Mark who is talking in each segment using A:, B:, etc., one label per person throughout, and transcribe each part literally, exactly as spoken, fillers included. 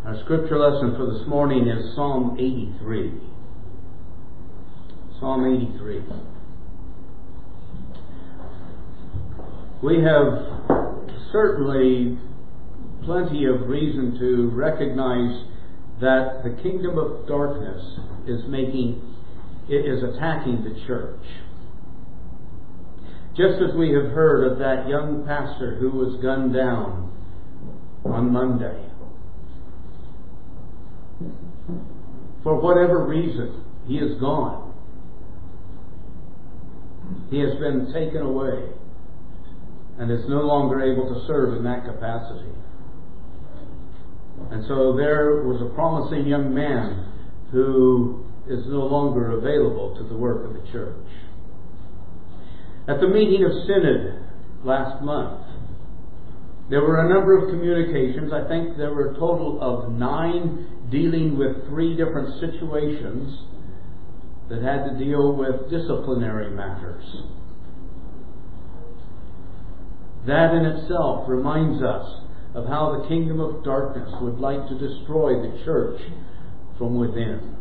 A: Our scripture lesson for this morning is Psalm eighty-three. Psalm eighty-three. We have certainly plenty of reason to recognize that the kingdom of darkness is making, it is attacking the church. Just as we have heard of that young pastor who was gunned down on Monday. For whatever reason, he is gone. He has been taken away and is no longer able to serve in that capacity. And so there was a promising young man who is no longer available to the work of the church. At the meeting of Synod last month, there were a number of communications. I think there were a total of nine dealing with three different situations that had to deal with disciplinary matters. That in itself reminds us of how the kingdom of darkness would like to destroy the church from within.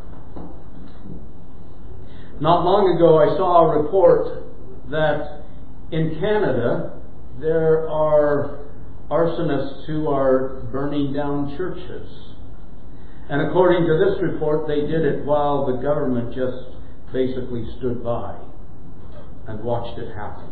A: Not long ago I saw a report that in Canada there are arsonists who are burning down churches. And according to this report, they did it while the government just basically stood by and watched it happen.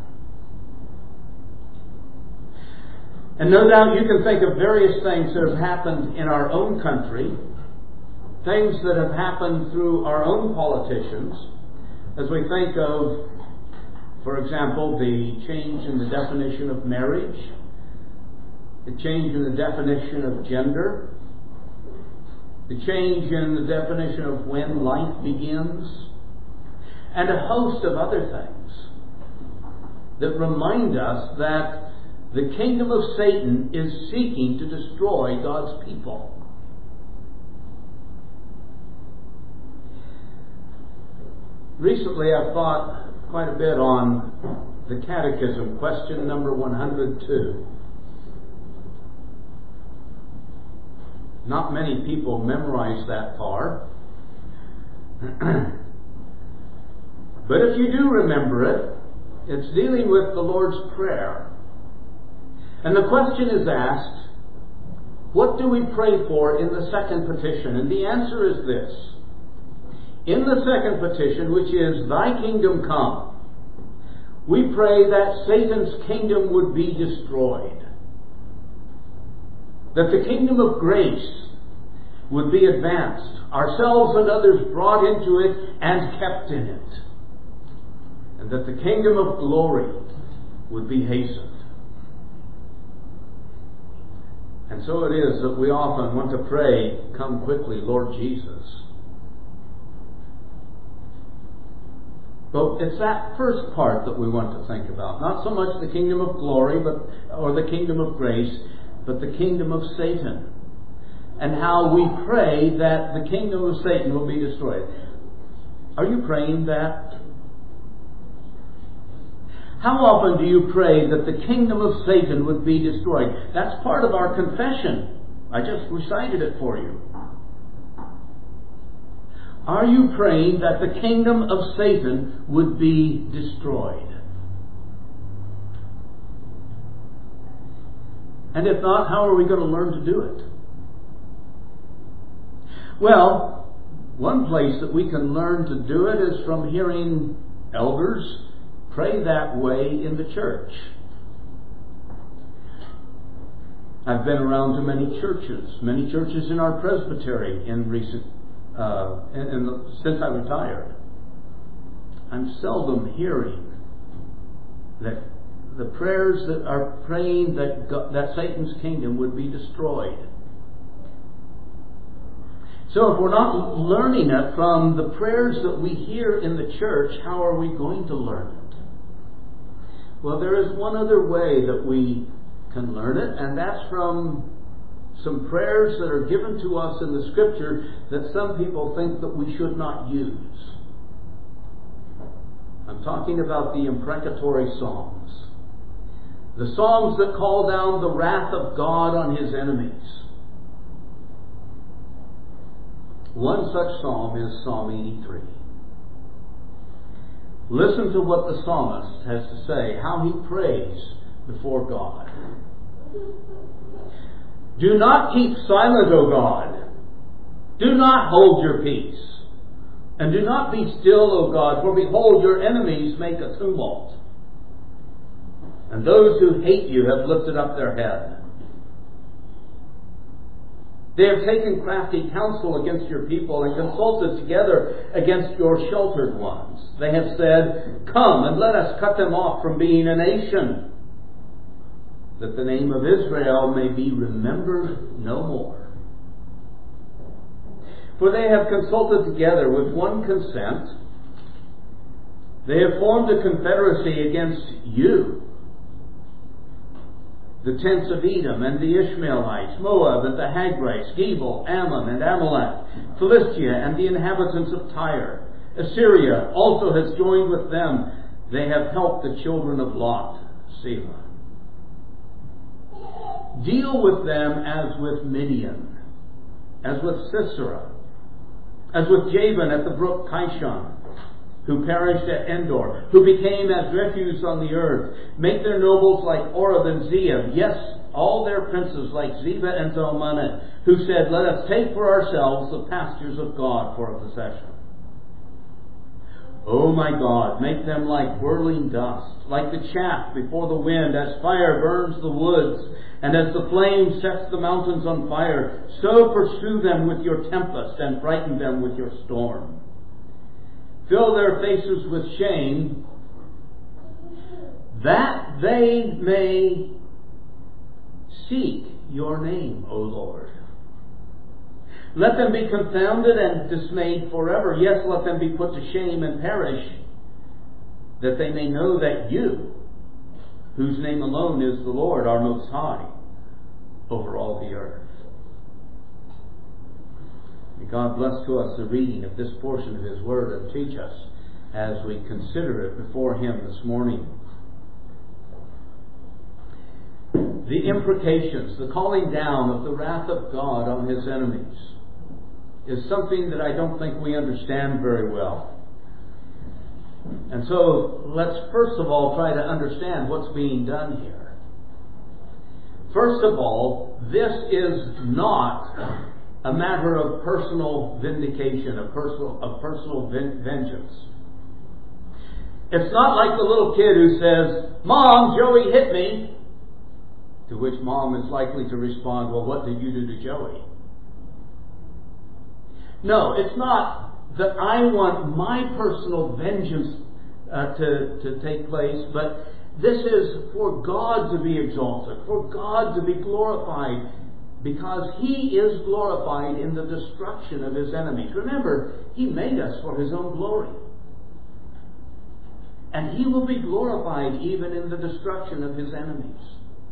A: And no doubt you can think of various things that have happened in our own country, things that have happened through our own politicians, as we think of, for example, the change in the definition of marriage, the change in the definition of gender, the change in the definition of when life begins, and a host of other things that remind us that the kingdom of Satan is seeking to destroy God's people. Recently I've thought quite a bit on the Catechism, question number one hundred two. Not many people memorize that far. But if you do remember it, it's dealing with the Lord's Prayer. And the question is asked, what do we pray for in the second petition? And the answer is this. In the second petition, which is, Thy kingdom come, we pray that Satan's kingdom would be destroyed. That the kingdom of grace would be advanced, ourselves and others brought into it and kept in it. And that the kingdom of glory would be hastened. And so it is that we often want to pray, come quickly, Lord Jesus. But it's that first part that we want to think about. Not so much the kingdom of glory but or the kingdom of grace, but the kingdom of Satan. And how we pray that the kingdom of Satan will be destroyed. Are you praying that? How often do you pray that the kingdom of Satan would be destroyed? That's part of our confession. I just recited it for you. Are you praying that the kingdom of Satan would be destroyed? And if not, how are we going to learn to do it? Well, one place that we can learn to do it is from hearing elders pray that way in the church. I've been around to many churches, many churches in our presbytery in recent, uh, in, in the, since I retired. I'm seldom hearing that the prayers that are praying that God, that Satan's kingdom would be destroyed. So if we're not learning it from the prayers that we hear in the church, how are we going to learn it? Well, there is one other way that we can learn it, and that's from some prayers that are given to us in the Scripture that some people think that we should not use. I'm talking about the imprecatory Psalms. The Psalms that call down the wrath of God on His enemies. One such psalm is Psalm eighty-three. Listen to what the psalmist has to say, how he prays before God. Do not keep silent, O God. Do not hold your peace. And do not be still, O God, for behold, your enemies make a tumult. And those who hate you have lifted up their head. They have taken crafty counsel against your people and consulted together against your sheltered ones. They have said, come and let us cut them off from being a nation, that the name of Israel may be remembered no more. For they have consulted together with one consent. They have formed a confederacy against you. The tents of Edom and the Ishmaelites, Moab and the Hagrites, Gebal, Ammon and Amalek, Philistia and the inhabitants of Tyre. Assyria also has joined with them. They have helped the children of Lot, Selah. Deal with them as with Midian, as with Sisera, as with Jabin at the brook Kishon, who perished at Endor, who became as refuse on the earth. Make their nobles like Oreb and Zeeb, yes, all their princes like Zebah and Zalmunna, who said, let us take for ourselves the pastures of God for a possession. O my God, make them like whirling dust, like the chaff before the wind, as fire burns the woods, and as the flame sets the mountains on fire, so pursue them with your tempest and frighten them with your storm. Fill their faces with shame, that they may seek your name, O Lord. Let them be confounded and dismayed forever. Yes, let them be put to shame and perish, that they may know that you, whose name alone is the Lord, are most high over all the earth. May God bless to us the reading of this portion of His Word and teach us as we consider it before Him this morning. The imprecations, the calling down of the wrath of God on His enemies is something that I don't think we understand very well. And so let's first of all try to understand what's being done here. First of all, this is not a matter of personal vindication, of personal, of personal vengeance. It's not like the little kid who says, Mom, Joey hit me. To which Mom is likely to respond, well, what did you do to Joey? No, it's not that I want my personal vengeance uh, to, to take place, but this is for God to be exalted, for God to be glorified, because He is glorified in the destruction of His enemies. Remember, He made us for His own glory. And He will be glorified even in the destruction of His enemies.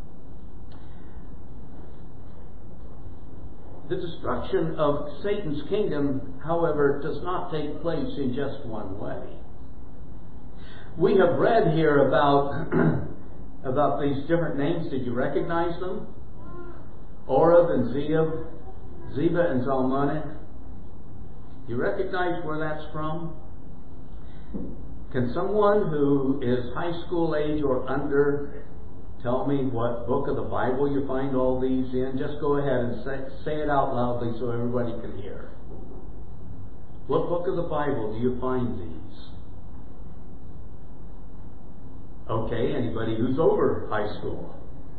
A: The destruction of Satan's kingdom, however, does not take place in just one way. We have read here about, about these different names. Did you recognize them? Oreb and Zeeb, Zebah and Zalmunna. You recognize where that's from? Can someone who is high school age or under tell me what book of the Bible you find all these in? Just go ahead and say, say it out loudly so everybody can hear. What book of the Bible do you find these? Okay, anybody who's over high school.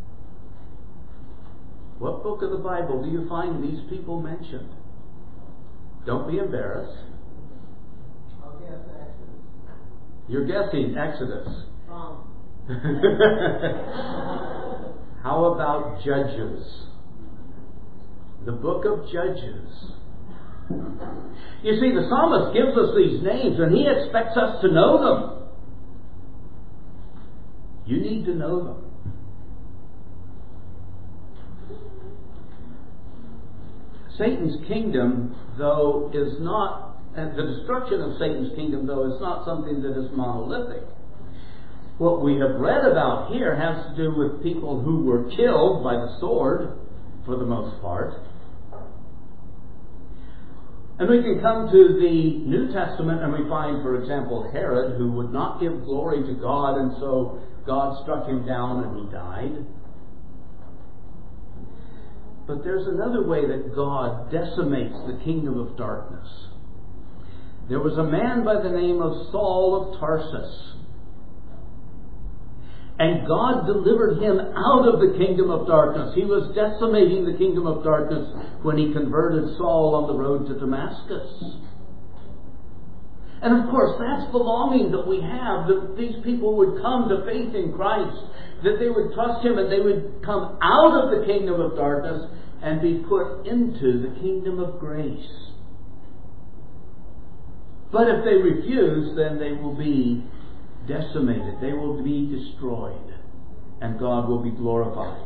A: What book of the Bible do you find these people mentioned? Don't be embarrassed.
B: I'll guess Exodus.
A: You're guessing Exodus.
B: Wrong.
A: How about Judges? The book of Judges. You see, the psalmist gives us these names and he expects us to know them. You need to know them. Satan's kingdom, though, is not, and the destruction of Satan's kingdom, though, is not something that is monolithic. What we have read about here has to do with people who were killed by the sword, for the most part. And we can come to the New Testament and we find, for example, Herod, who would not give glory to God, and so God struck him down and he died. But there's another way that God decimates the kingdom of darkness. There was a man by the name of Saul of Tarsus. And God delivered him out of the kingdom of darkness. He was decimating the kingdom of darkness when he converted Saul on the road to Damascus. And of course, that's the longing that we have, that these people would come to faith in Christ, that they would trust Him and they would come out of the kingdom of darkness and be put into the kingdom of grace. But if they refuse, then they will be decimated. They will be destroyed. And God will be glorified.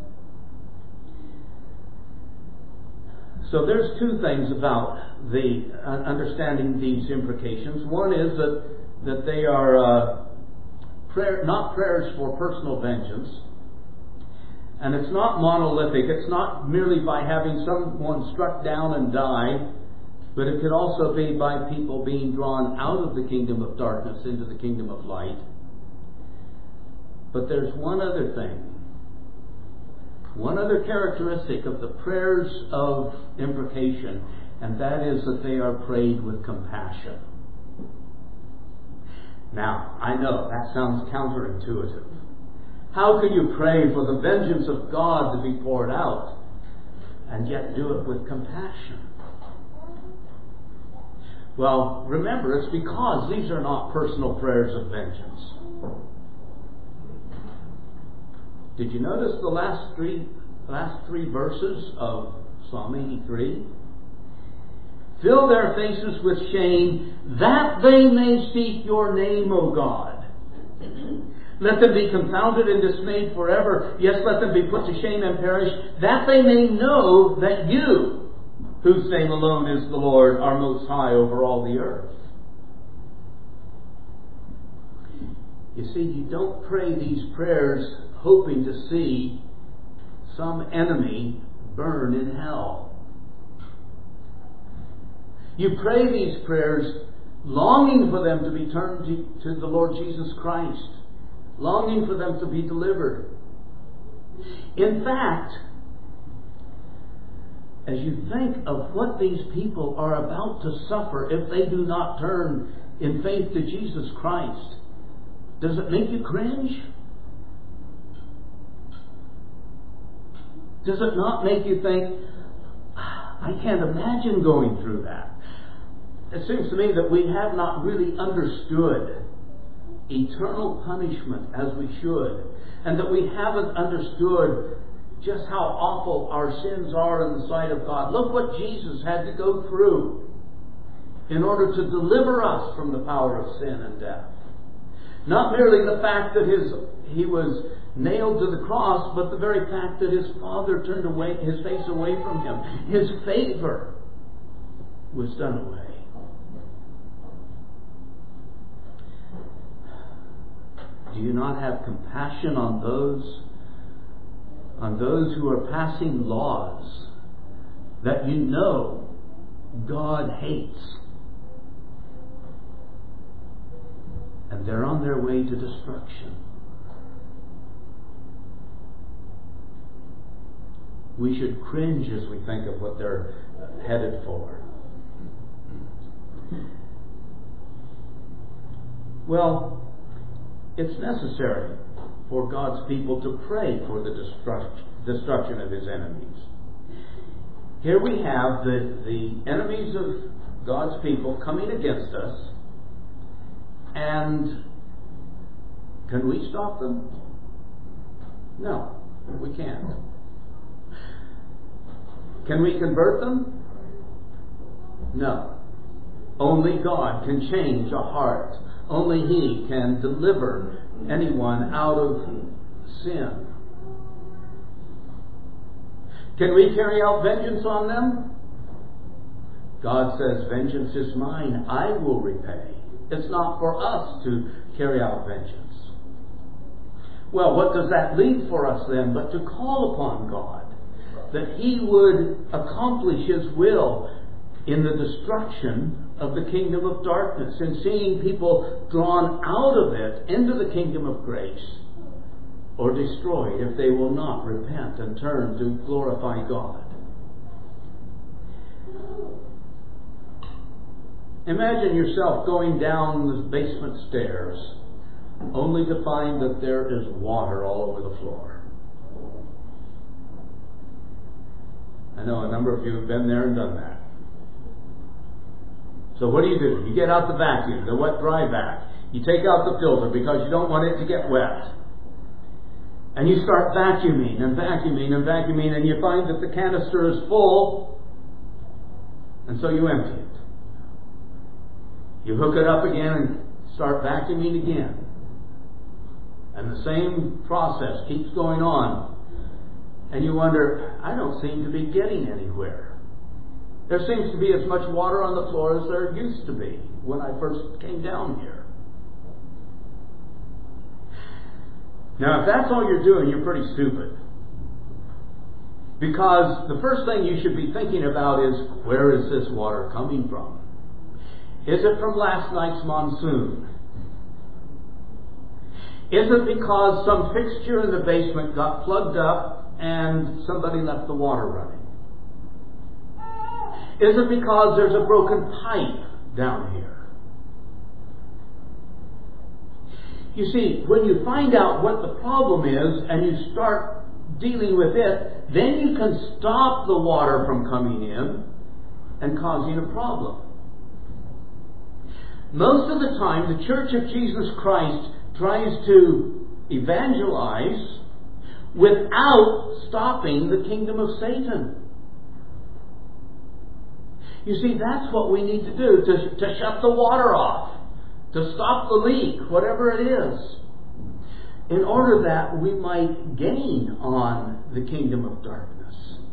A: So there's two things about the uh, understanding these imprecations. One is that, that they are uh, prayer, not prayers for personal vengeance. And it's not monolithic. It's not merely by having someone struck down and die. But it could also be by people being drawn out of the kingdom of darkness into the kingdom of light. But there's one other thing. One other characteristic of the prayers of imprecation, and that is that they are prayed with compassion. Now, I know that sounds counterintuitive. How can you pray for the vengeance of God to be poured out and yet do it with compassion? Well, remember, it's because these are not personal prayers of vengeance. Did you notice the last three last three verses of Psalm eighty-three? Fill their faces with shame, that they may seek your name, O God. Let them be confounded and dismayed forever. Yes, let them be put to shame and perish, that they may know that you, whose name alone is the Lord, are most high over all the earth. You see, you don't pray these prayers hoping to see some enemy burn in hell. You pray these prayers longing for them to be turned to, to the Lord Jesus Christ, longing for them to be delivered. In fact, as you think of what these people are about to suffer if they do not turn in faith to Jesus Christ, does it make you cringe? Does it not make you think, I can't imagine going through that? It seems to me that we have not really understood eternal punishment as we should, and that we haven't understood just how awful our sins are in the sight of God. Look what Jesus had to go through in order to deliver us from the power of sin and death. Not merely the fact that his he was nailed to the cross, but the very fact that his Father turned away his face away from him. His favor was done away. Do you not have compassion on those on those who are passing laws that you know God hates, and they're on their way to destruction? We should cringe as we think of what they're headed for. Well, it's necessary for God's people to pray for the destruct- destruction of His enemies. Here we have the, the enemies of God's people coming against us, and can we stop them? No, we can't. Can we convert them? No. Only God can change a heart. Only He can deliver anyone out of sin. Can we carry out vengeance on them? God says, vengeance is mine, I will repay. It's not for us to carry out vengeance. Well, what does that leave for us then but to call upon God, that He would accomplish His will in the destruction of the kingdom of darkness, in seeing people drawn out of it into the kingdom of grace, or destroyed if they will not repent and turn to glorify God. Imagine yourself going down the basement stairs only to find that there is water all over the floor. I know a number of you have been there and done that. So what do you do? You get out the vacuum, the wet dry vac. You take out the filter because you don't want it to get wet. And you start vacuuming and vacuuming and vacuuming, and you find that the canister is full, and so you empty it. You hook it up again and start vacuuming again. And the same process keeps going on. And you wonder, I don't seem to be getting anywhere. There seems to be as much water on the floor as there used to be when I first came down here. Now, if that's all you're doing, you're pretty stupid. Because the first thing you should be thinking about is, where is this water coming from? Is it from last night's monsoon? Is it because some fixture in the basement got plugged up and somebody left the water running? Is it because there's a broken pipe down here? You see, when you find out what the problem is and you start dealing with it, then you can stop the water from coming in and causing a problem. Most of the time, the Church of Jesus Christ tries to evangelize without stopping the kingdom of Satan. You see, that's what we need to do, to, to shut the water off, to stop the leak, whatever it is, in order that we might gain on the kingdom of darkness.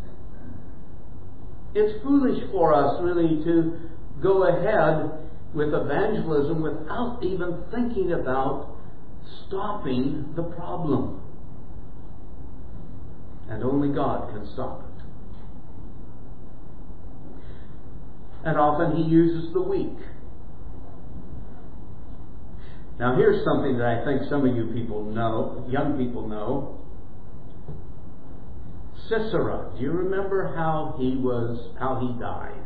A: It's foolish for us, really, to go ahead with evangelism without even thinking about stopping the problem. And only God can stop it. And often He uses the weak. Now here's something that I think some of you people know, young people know. Sisera, do you remember how he was, how he died?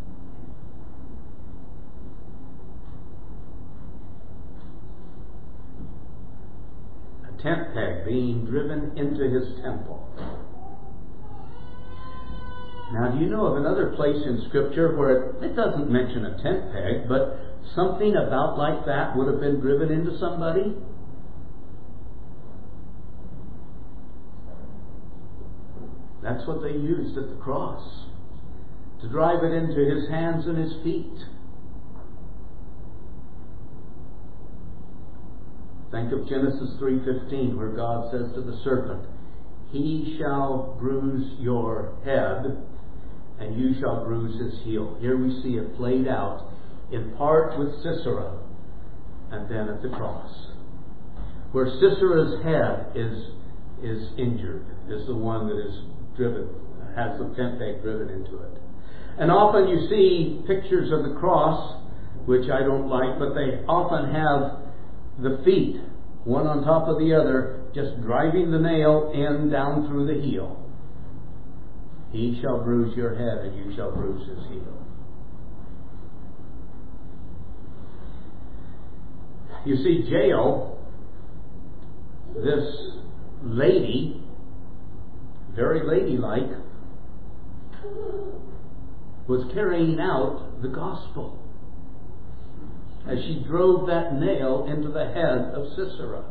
A: A tent peg being driven into his temple. Now, do you know of another place in Scripture where it, it doesn't mention a tent peg, but something about like that would have been driven into somebody? That's what they used at the cross, to drive it into his hands and his feet. Think of Genesis three fifteen, where God says to the serpent, "He shall bruise your head, and you shall bruise his heel." Here we see it played out in part with Sisera, and then at the cross, where Sisera's head is is injured, is the one that is driven, has the tent peg driven into it. And often you see pictures of the cross, which I don't like, but they often have the feet, one on top of the other, just driving the nail in down through the heel. He shall bruise your head, and you shall bruise his heel. You see, Jael, this lady, very ladylike, was carrying out the gospel as she drove that nail into the head of Sisera.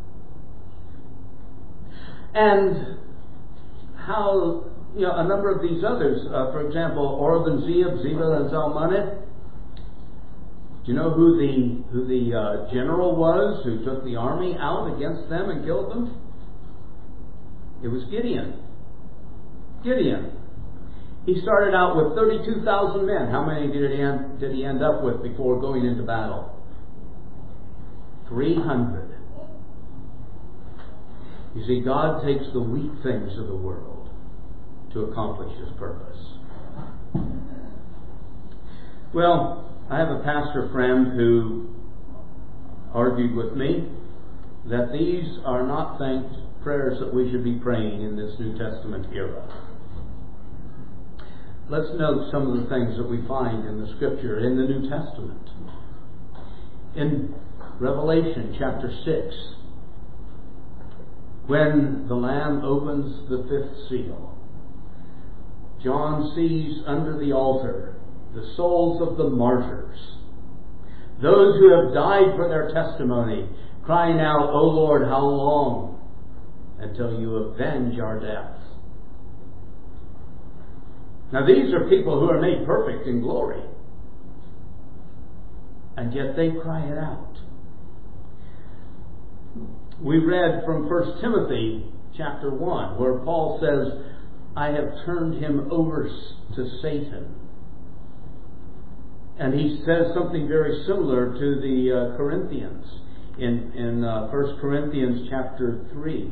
A: And how, you know, a number of these others, uh, for example, Oreb and Zeeb, Zebah and Zalmunna. Do you know who the who the uh, general was who took the army out against them and killed them? It was Gideon. Gideon. He started out with thirty-two thousand men. How many did he end, did he end up with before going into battle? three hundred. You see, God takes the weak things of the world to accomplish His purpose. Well, I have a pastor friend who argued with me that these are not thanks prayers that we should be praying in this New Testament era. Let's note some of the things that we find in the Scripture in the New Testament. In Revelation chapter six, when the Lamb opens the fifth seal, John sees under the altar the souls of the martyrs, those who have died for their testimony, crying out, "O Lord, how long until you avenge our death?" Now these are people who are made perfect in glory, and yet they cry it out. We read from First Timothy chapter one, where Paul says, "I have turned him over to Satan." And he says something very similar to the uh, Corinthians in, in uh, First Corinthians chapter three.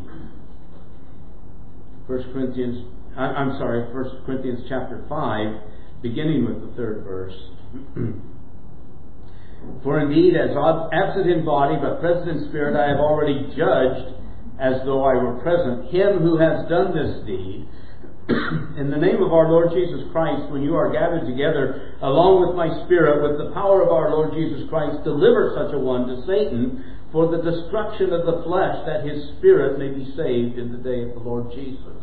A: First Corinthians, I, I'm sorry, First Corinthians chapter five, beginning with the third verse. "For indeed, as absent in body, but present in spirit, I have already judged, as though I were present, him who has done this deed, in the name of our Lord Jesus Christ, when you are gathered together, along with my spirit, with the power of our Lord Jesus Christ, deliver such a one to Satan for the destruction of the flesh, that his spirit may be saved in the day of the Lord Jesus."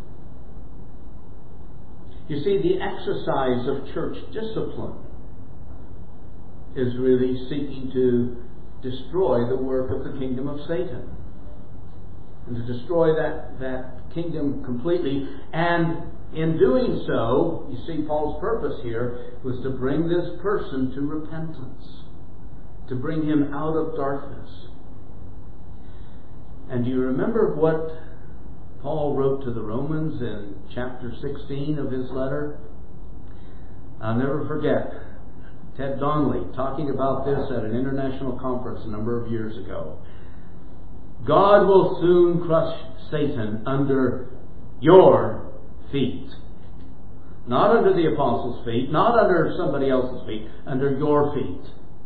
A: You see, the exercise of church discipline is really seeking to destroy the work of the kingdom of Satan, and to destroy that, that kingdom completely. And in doing so, you see, Paul's purpose here was to bring this person to repentance, to bring him out of darkness. And do you remember what Paul wrote to the Romans in chapter sixteen of his letter? I'll never forget Ted Donnelly talking about this at an international conference a number of years ago. "God will soon crush Satan under your feet." Not under the apostles' feet, not under somebody else's feet, under your feet.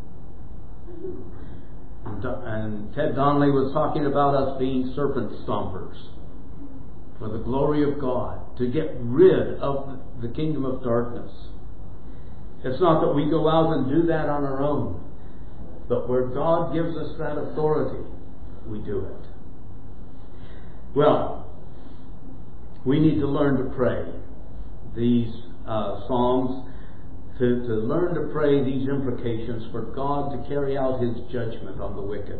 A: And, and Ted Donnelly was talking about us being serpent stompers for the glory of God, to get rid of the kingdom of darkness. It's not that we go out and do that on our own, but where God gives us that authority, we do it. Well, we need to learn to pray these uh, psalms, to, to learn to pray these imprecations for God to carry out His judgment on the wicked.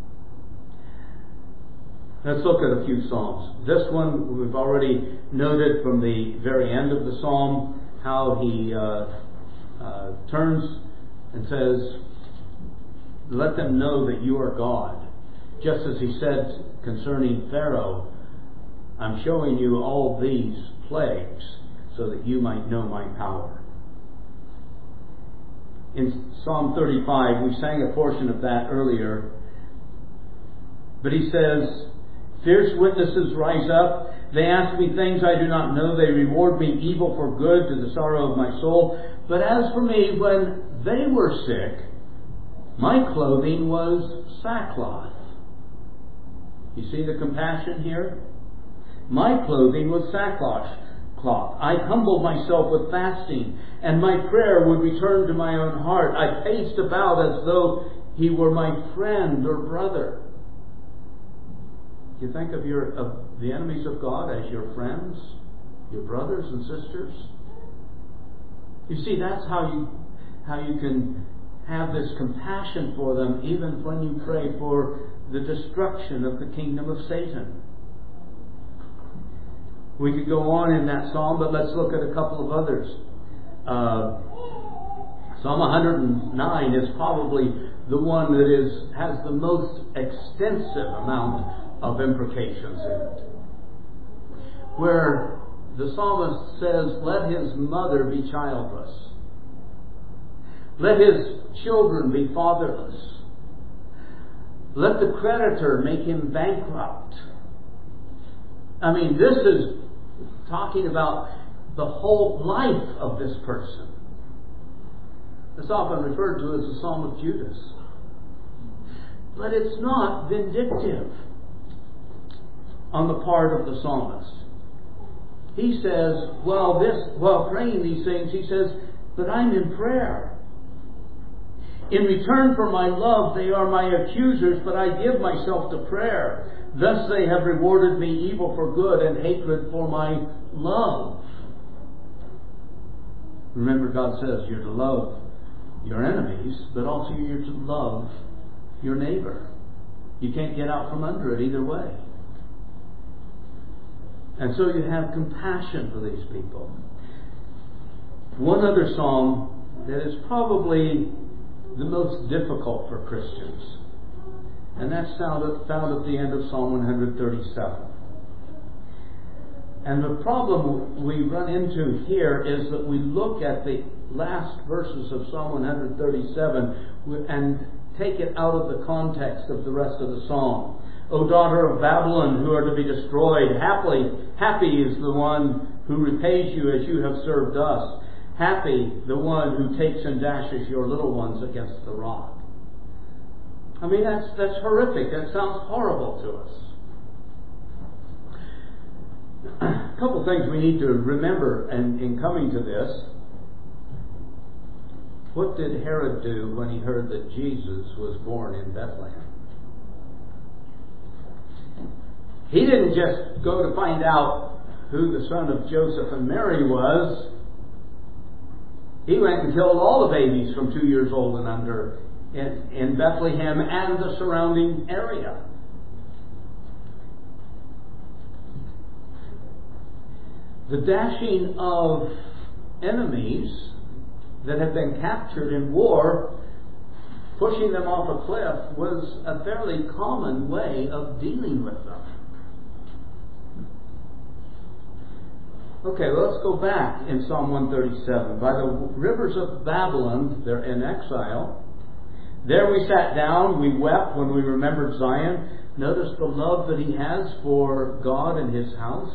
A: Let's look at a few psalms. This one we've already noted from the very end of the psalm, how he uh, uh, turns and says, "Let them know that you are God." Just as he said concerning Pharaoh, "I'm showing you all these plagues so that you might know my power." In Psalm thirty-five, we sang a portion of that earlier, but he says, "Fierce witnesses rise up. They ask me things I do not know. They reward me evil for good, to the sorrow of my soul. But as for me, when they were sick, my clothing was sackcloth." You see the compassion here? "My clothing was sackcloth. I humbled myself with fasting, and my prayer would return to my own heart. I paced about as though he were my friend or brother." You think of your of the enemies of God as your friends, your brothers and sisters. You see, that's how you how you can have this compassion for them, even when you pray for the destruction of the kingdom of Satan. We could go on in that psalm, but let's look at a couple of others. Uh, Psalm one hundred nine is probably the one that is has the most extensive amount of imprecations in it, where the psalmist says, "Let his mother be childless. Let his children be fatherless. Let the creditor make him bankrupt." I mean, this is talking about the whole life of this person. It's often referred to as the Psalm of Judas. But it's not vindictive on the part of the psalmist. He says, while this, while praying these things, he says, but I'm in prayer. In return for my love, they are my accusers, but I give myself to prayer. Thus they have rewarded me evil for good and hatred for my love. Remember, God says you're to love your enemies, but also you're to love your neighbor. You can't get out from under it either way. And so you have compassion for these people. One other psalm that is probably the most difficult for Christians, and that's found at, found at the end of Psalm one thirty-seven. And the problem we run into here is that we look at the last verses of Psalm one thirty-seven and take it out of the context of the rest of the psalm. O daughter of Babylon, who are to be destroyed, happily, happy is the one who repays you as you have served us. Happy the one who takes and dashes your little ones against the rock. I mean, that's that's horrific. That sounds horrible to us. A couple things we need to remember in, in coming to this. What did Herod do when he heard that Jesus was born in Bethlehem? He didn't just go to find out who the son of Joseph and Mary was. He went and killed all the babies from two years old and under in, in Bethlehem and the surrounding area. The dashing of enemies that had been captured in war, pushing them off a cliff, was a fairly common way of dealing with them. Okay, well, let's go back in Psalm one thirty-seven. By the rivers of Babylon, they're in exile. There we sat down, we wept when we remembered Zion. Notice the love that he has for God and his house.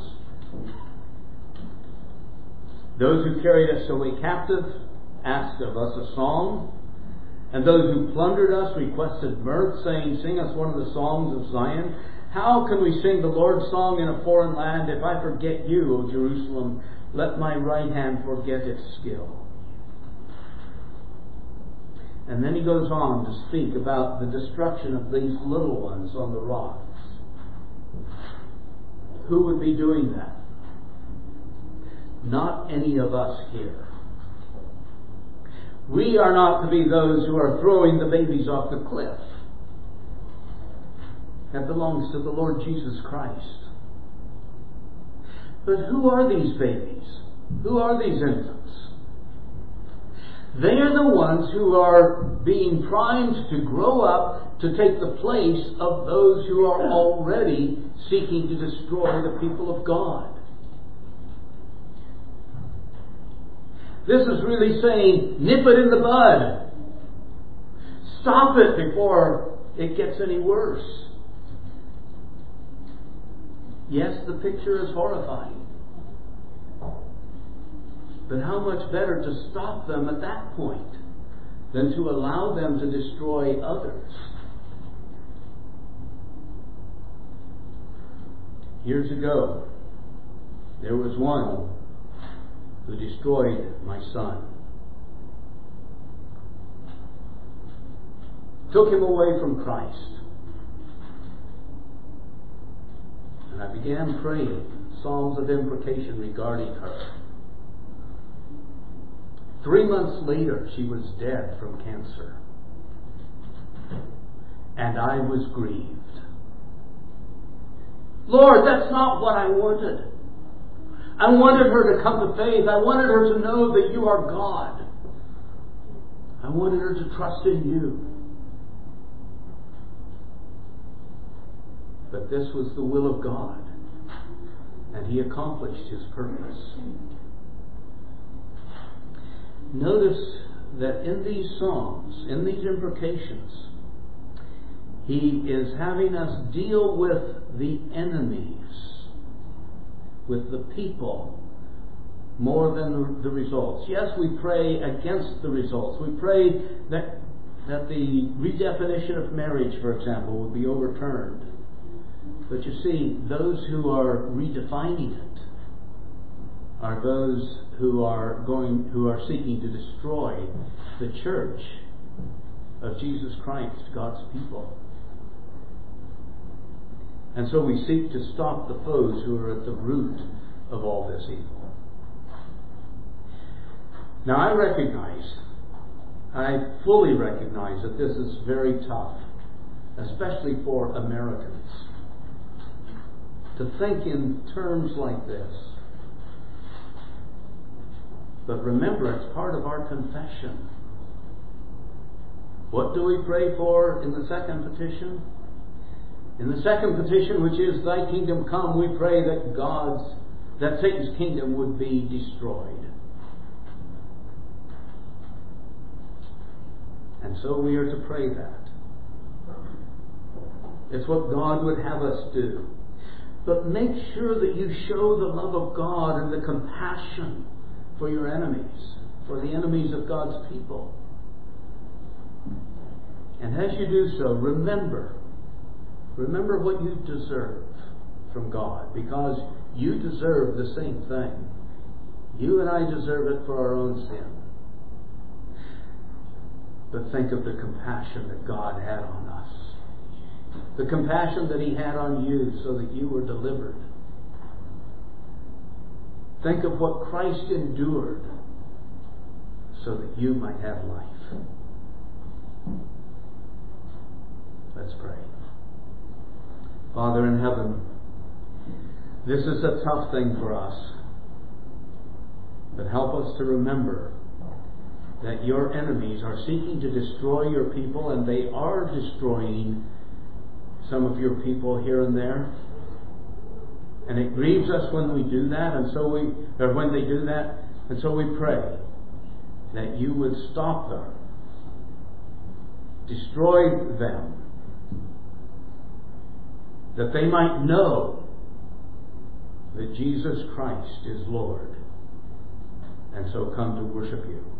A: Those who carried us away captive asked of us a song. And those who plundered us requested mirth, saying, sing us one of the songs of Zion. How can we sing the Lord's song in a foreign land? If I forget you, O Jerusalem, let my right hand forget its skill. And then he goes on to speak about the destruction of these little ones on the rocks. Who would be doing that? Not any of us here. We are not to be those who are throwing the babies off the cliff. That belongs to the Lord Jesus Christ. But who are these babies? Who are these infants? They are the ones who are being primed to grow up to take the place of those who are already seeking to destroy the people of God. This is really saying, nip it in the bud. Stop it before it gets any worse. Yes, the picture is horrifying. But how much better to stop them at that point than to allow them to destroy others? Years ago, there was one who destroyed my son. Took him away from Christ. And I began praying psalms of imprecation regarding her. Three months later, she was dead from cancer. And I was grieved. Lord, that's not what I wanted. I wanted her to come to faith. I wanted her to know that you are God. I wanted her to trust in you. But this was the will of God. And he accomplished his purpose. Notice that in these psalms, in these imprecations, he is having us deal with the enemies, with the people more than the results. Yes, we pray against the results. We pray that that the redefinition of marriage, for example, would be overturned. But you see, those who are redefining it are those who are going, who are seeking to destroy the church of Jesus Christ, God's people. And so we seek to stop the foes who are at the root of all this evil. Now I recognize, I fully recognize that this is very tough, especially for Americans, to think in terms like this. But remember, it's part of our confession. What do we pray for in the second petition? In the second petition, which is, Thy kingdom come, we pray that God's, that Satan's kingdom would be destroyed. And so we are to pray that. It's what God would have us do. But make sure that you show the love of God and the compassion for your enemies, for the enemies of God's people. And as you do so, remember, remember what you deserve from God, because you deserve the same thing. You and I deserve it for our own sin. But think of the compassion that God had on us. The compassion that He had on you so that you were delivered. Think of what Christ endured so that you might have life. Let's pray. Father in heaven, this is a tough thing for us. But help us to remember that your enemies are seeking to destroy your people, and they are destroying some of your people here and there. And it grieves us when we do that, and so we, or when they do that, and so we pray that you would stop them, destroy them, that they might know that Jesus Christ is Lord, and so come to worship you.